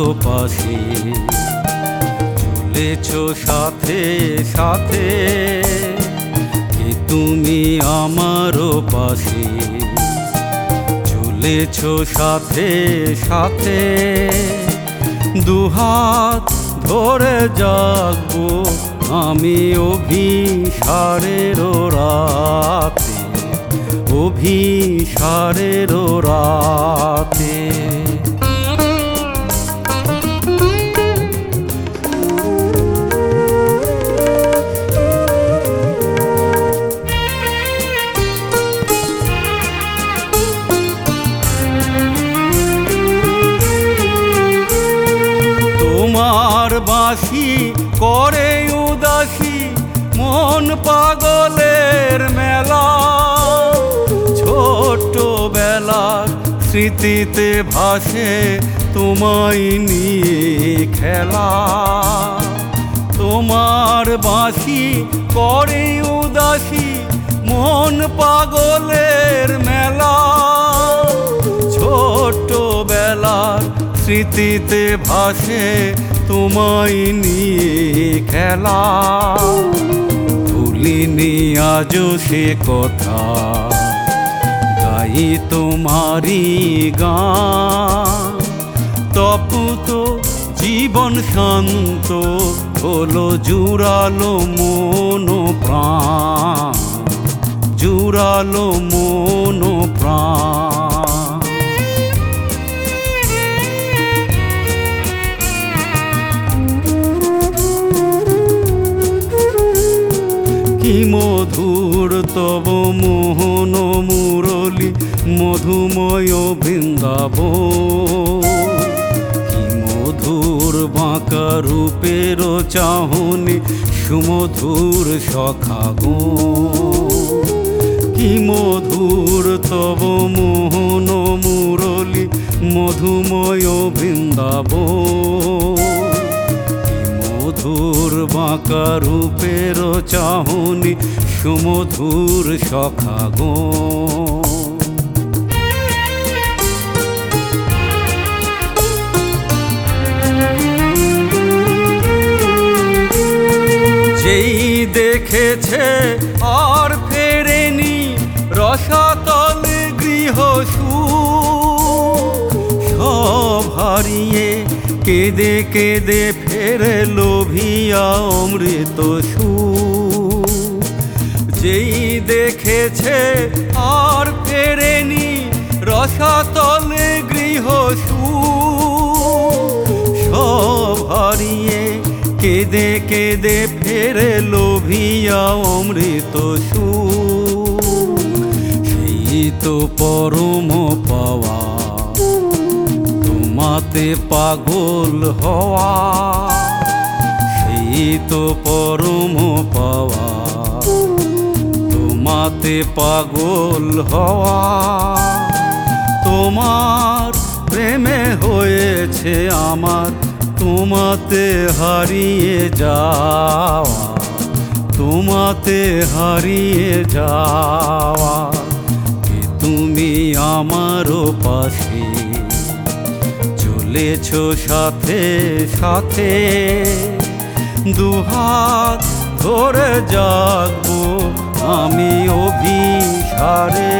পাশে, চলেছো সাথে সাথে, কি তুমি আমারও পাশে, চলেছো সাথে সাথে। দুহাত ধরে জাগবো আমি অভিসারের রাতে, অভিসারের রাতে। তোমার বাঁশি করে উদাসী মন পাগলের মেলা, ছোট্ট বেলার স্মৃতিতে ভাসে তোমায় নিয়ে খেলা। তোমার বাঁশি করে উদাসী মন পাগলের মেলা, ছোট্ট বেলার স্মৃতিতে ভাসে তোমায় নিয়ে খেলা। ভুলিনি আজও সে কথা, গাই তোমারি গান। তপ্ত জীবন শান্ত হলো, জুড়ালো মন প্রাণ, জুড়ালো মন প্রাণ। কি মধুর তব মোহন মুরলী, মধুময় বৃন্দাবন। কি মধুর বাঁকা রূপের চাহনি, সুমধুর সখাগণ। কি মধুর তব মোহন মুরলী, মধুময় বৃন্দাবন। মধুর বাঁকা রূপের চাহনি, সুমধুর সখাগণ। যেই দেখেছে আর ফেরেনি রসাতল গৃহ সুখ, সব হারিয়ে কেঁদে কেঁদে ফেরে লোভিয়া অমৃত সুখ। যেই দেখেছে আর ফেরেনি রসাতল গৃহ সুখ, সব হারিয়ে কেঁদে কেঁদে ফেরে লোভিয়া অমৃত সুখ। সেই তো পরম পাওয়া, তোমাতে পাগল হওয়া। সেই তো পরম পাওয়া, তোমাতে পাগল হওয়া। তোমার প্রেমে হয়েছে আমার তোমাতে হারিয়ে যাওয়া, তোমাতে হারিয়ে যাওয়া। তুমি আমারও পাশে, চলেছো সাথে সাথে। দুহাত ধরে জাগবো আমি অভিসারে